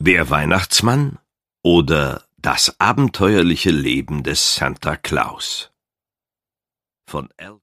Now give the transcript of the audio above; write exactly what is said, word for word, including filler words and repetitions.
Der Weihnachtsmann oder das abenteuerliche Leben des Santa Claus von L.